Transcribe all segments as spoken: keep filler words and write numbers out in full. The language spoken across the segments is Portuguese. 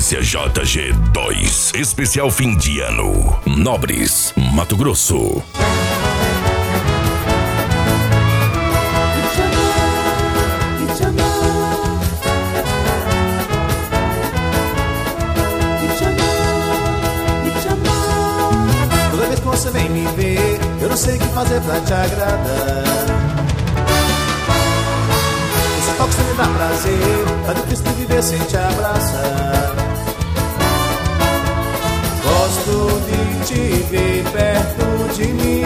Sequência J G dois, especial fim de ano, Nobres, Mato Grosso. Toda vez que você vem me ver, eu não sei o que fazer pra te agradar. Esse toque só me dá prazer, tá difícil de viver sem te abraçar. Gosto de te ver perto de mim.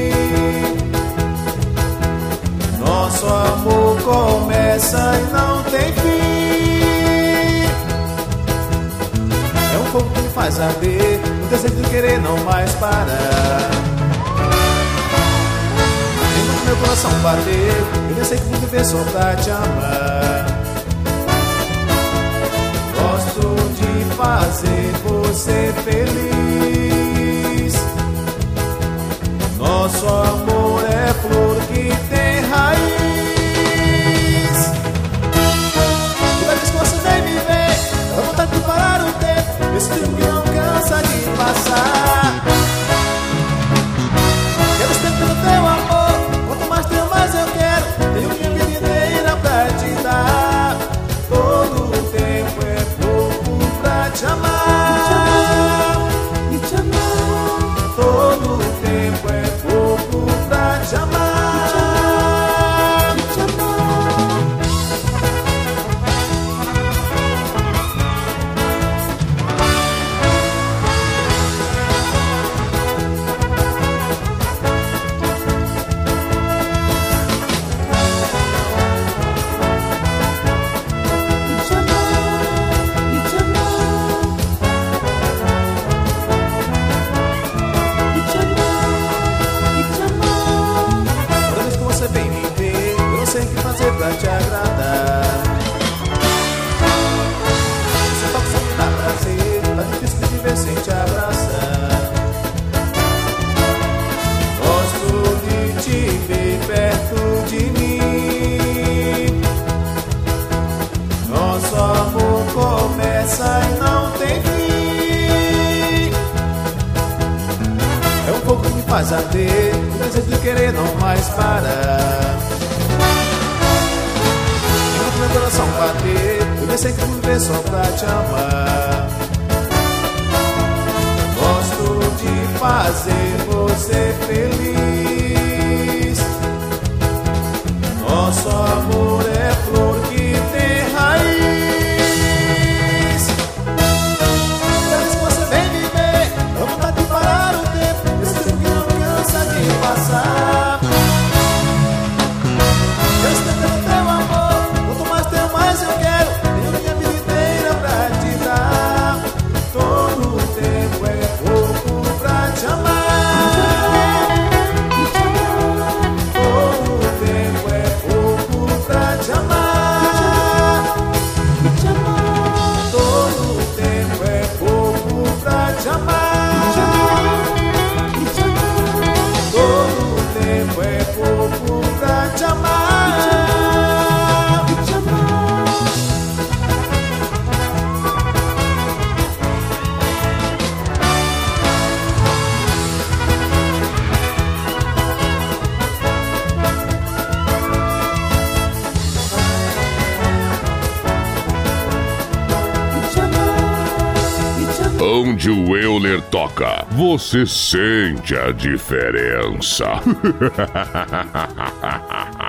Nosso amor começa e não tem fim. É um fogo que me faz arder, o desejo de querer não mais parar. Enquanto meu coração bater, eu nem sei que vou viver só pra te amar. Gosto de fazer você feliz. Nosso amor é flor que tem raiz. Toda vez que você vem me ver, dá vontade de parar o tempo. Esse tempo que não cansa de passar. Quero estar pelo teu amor. Quanto mais tenho, mais eu quero. Tenho minha vida inteira pra te dar. Todo o tempo é pouco pra te amar. Todo o tempo é pouco pra te amar. Toda vez que você vem me ver, eu não sei o que fazer pra te agradar. Você toca só me dá prazer, tá difícil de viver sem te abraçar. Gosto de te ver perto de mim. Nosso amor começa e não tem fim. É um fogo que me faz arder, o desejo de querer não mais parar. Enquanto meu coração bater, eu nem sei que vou viver só pra te amar. Gosto de fazer você feliz. Nosso amor é flor que tem raiz. Toda vez que você vem me ver, dá vontade de parar o tempo. Esse tempo que não cansa de passar. Eu estou pelo teu amor. Quanto mais tenho, mais eu quero. Tenho minha vida inteira pra te dar. Todo o tempo é pouco pra te amar. Todo o tempo é pouco pra te amar. Todo o tempo é pouco pra te amar. Todo o tempo é pouco pra te amar. Onde o Euler toca, você sente a diferença.